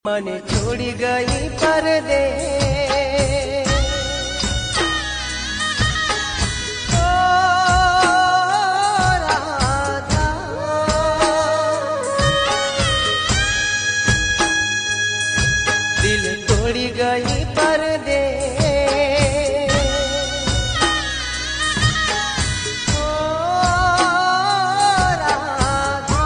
मने छोड़ी गई परदेस, ओ राधा, दिल तोड़ी गई परदेस, ओ राधा,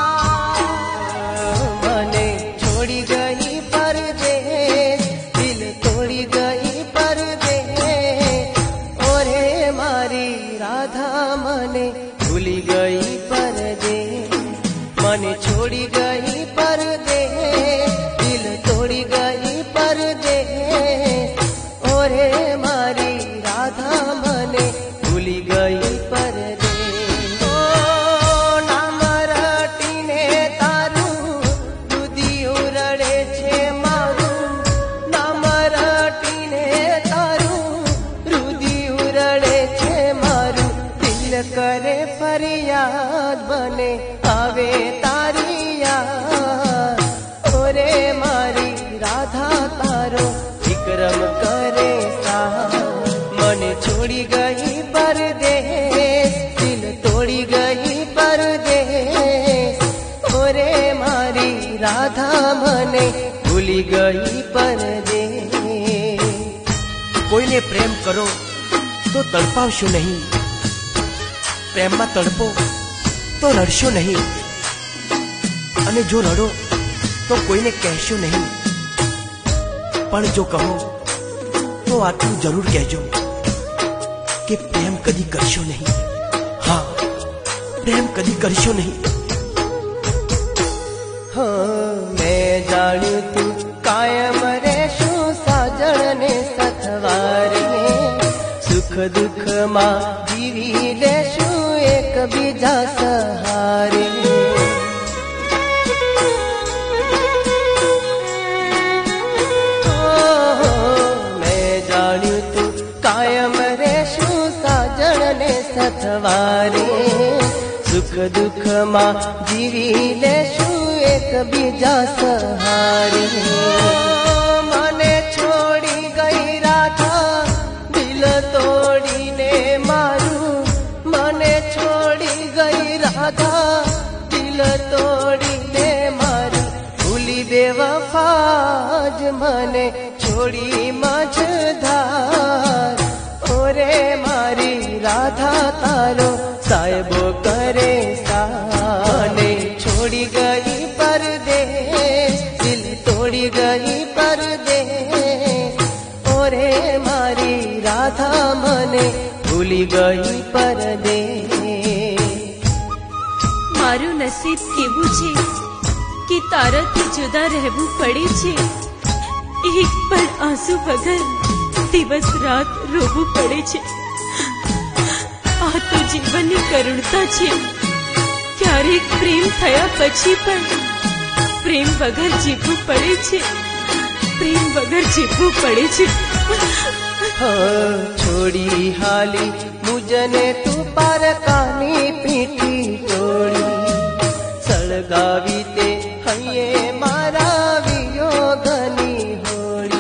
मने छोड़ी गई परदेस, दिल तोड़ी गई परदेस, ओरे मारी राधा मने भूली गई परदेस, मने छोड़ी गई परदेस, दिल तोड़ी गई परदेस, ओरे मारी राधा मने भूली गई परदेस। ओ नाम रटीने तारू रुदियो रड़े छे मारू, नाम रटीने तारू रुदियो रड़े छे मारू, दिल करे फरियाद बने आवे तारी याद, ओरे मारी राधा तारो विक्रम करे सा, मने छोड़ी गई परदेस, दिल तोड़ी गई परदेस, ओरे मारी राधा मने भूली गई परदेस। કોઈને પ્રેમ કરો તો તડપાવશો નહીં, પ્રેમમાં તડપો તો રડશો નહીં, અને જો રડો તો કોઈને કહેશો નહીં, પણ જો કહો તો આટલું જરૂર કહેજો કે પ્રેમ કદી કરશો નહીં, હા પ્રેમ કદી કરશો નહીં। हाँ मैं जाणू तू कायम रेशु साजण ने सथवारे, सुख दुख मां जीवी लेशु एक बीजा सहारे। मैं जाणू तू कायम रेशु साजण ने सथवारे, सुख दुख मां जीवी लेशु एक बीजा सहारे। मने छोड़ी गई राधा दिल तोड़ी ने मारू, मने छोड़ी गई राधा दिल तोड़ी ने मारू, भूली बेवफाज मने छोड़ी मझधार, ओरे मारी राधा तारो साहेबो करे साने छोड़ी गई परदेस, दिल तोड़ी गई परदेस, ओरे मारी राधा मने भूली गई परदेस। मारू नसीब केवू छे कि ताराथी जुदा रहवू पड़े छे, एक पण आंसू वगर दिवस रात रोवू पड़े छे। आ तो जीवननी करुणता छे, क्यारेक प्रेम थया पछी पण प्रेम वगर जीवू पड़े छे, प्रेम वगर जीवू पड़े छे। हाँ छोड़ी हाली मुझने तू पारकानी पीठी तोड़ी, सळगावी ते हये मारा वियोगनी होड़ी।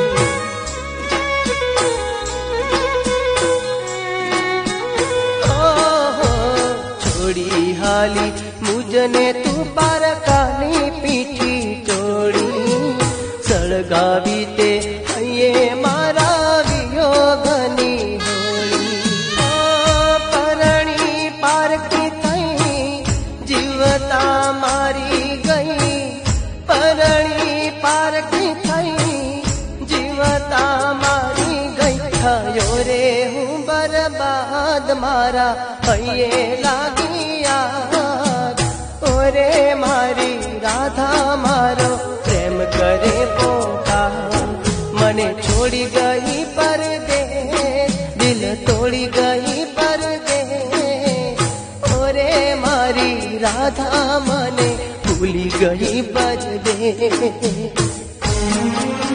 छोड़ी हाली मुझने तू पारकानी पीठी तोड़ी, सळगावी ते हये मारा वियोगनी होड़ी। परणी पारकी थई जीवता मारी गई, परणी पारकी थई जीवता मारी गई, थयो रे हूँ बर्बाद मारा हये लागी याद, ओरे मारी राधा मारो प्रेम करे पोकार, मने छोड़ी गई परदेस, दिल तोड़ी गई परदेस, ओरे मारी राधा मने भूली गई परदेस।